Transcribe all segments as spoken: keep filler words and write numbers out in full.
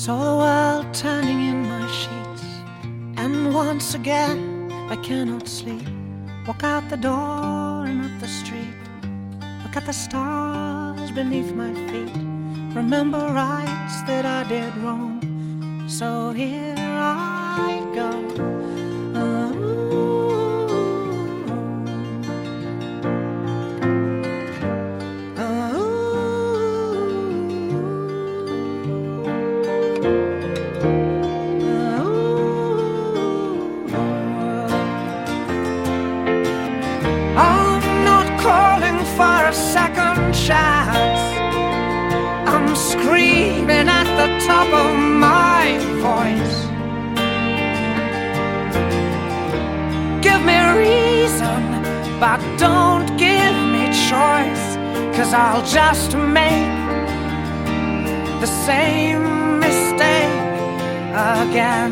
Saw the world turning in my sheets, and once again I cannot sleep. Walk out the door and up the street, look at the stars beneath my feet. Remember rights that I did wrong, so here I go. For a second chance, I'm screaming at the top of my voice. Give me reason, but don't give me choice, 'cause I'll just make the same mistake again.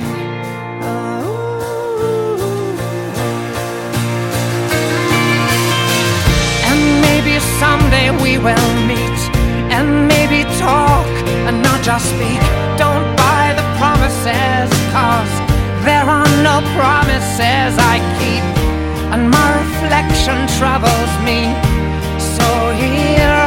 Someday we will meet and maybe talk and not just speak. Don't buy the promises, 'cause there are no promises I keep, and my reflection troubles me. So here